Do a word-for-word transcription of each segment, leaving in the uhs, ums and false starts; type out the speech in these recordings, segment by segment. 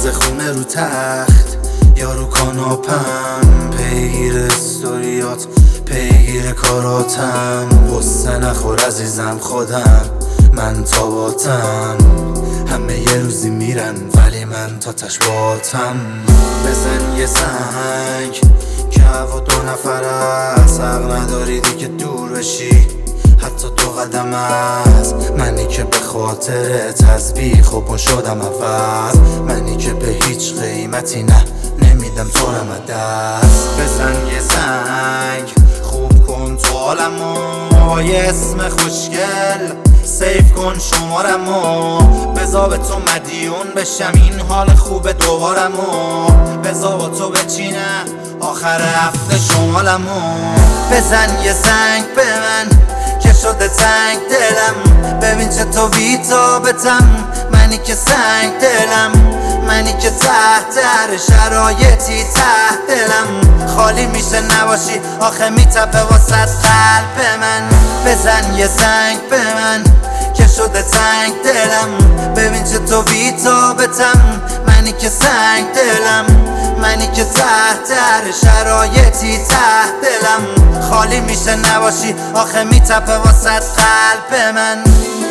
خونه رو تخت یا رو کاناپم، پیگیر استوریات پیگیر کاراتم. غصه نخور عزیزم خودم من تاباتم، همه یه روزی میرن ولی من تا تش باتم. بزن یه سنگ که هوا دو نفر است، حق نداری دیگه دور بشی حتی دو قدم است. منی که به خاطر تسبیح خوب شدم عوض، منی که به هیچ قیمتی نه نمیدم تو رم دست. بزن یه سنگ خوب کن تو عالمو، یه اسم خوشگل سیف کن شمارمو، بذار به تو مدیون بشم این حال خوب دوبارمو، بذار با تو بچینم آخر هفته شمالمو. بزن یه سنگ به من که شده تنگ دلم، ببین چه تو بی‌تابتم، منی که سنگ دلم، منی که تحت هر شرایطی تحت دلم خالی میشه نباشی آخه میتپه واسه قلب من. بزن یه سنگ به من که شده تنگ دلم، ببین چه تو بی‌تابتم، منی که سنگ دلم، منی که تحت هر شرایطی تحت دلم خالی میشه نباشی آخه میتپه واسه قلب من.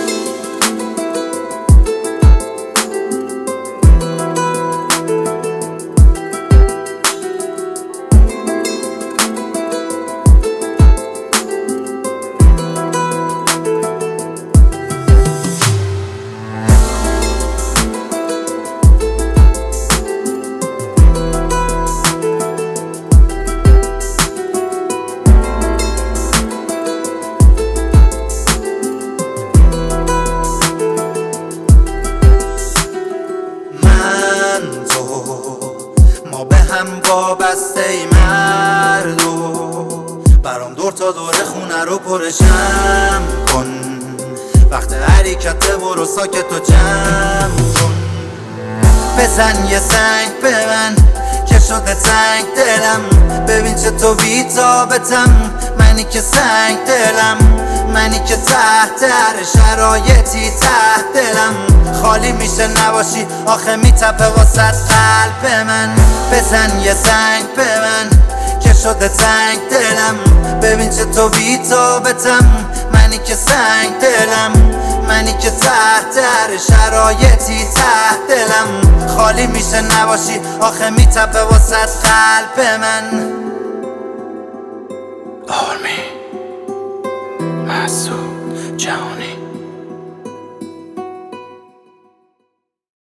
ما به هم وابسته ای مردو، برام دور تا دور خونه رو پرشم کن، وقت حرکت برو ساکت و جمع کن. بزن یه سنگ به من که شده تنگ دلم، ببین چه تو بی‌تابتم، منی که سنگ دلم، منی که تحت هر شرایطی تحت دلم خالی میشه نباشی آخه میتپه واسه قلب من. بزن یه سنگ به من که شده تنگ دلم، ببین چه تو بی‌تابتم، منی که سنگ دلم، منی که تحت هر شرایطی تحت دلم خالی میشه نباشی آخه میتپه واسه قلب من. آرمی مسعود جهانی